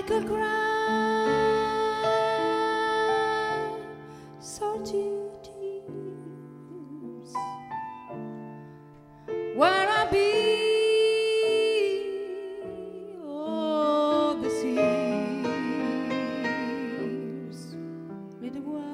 could cry salty tears. Where I be, oh, this year's little while.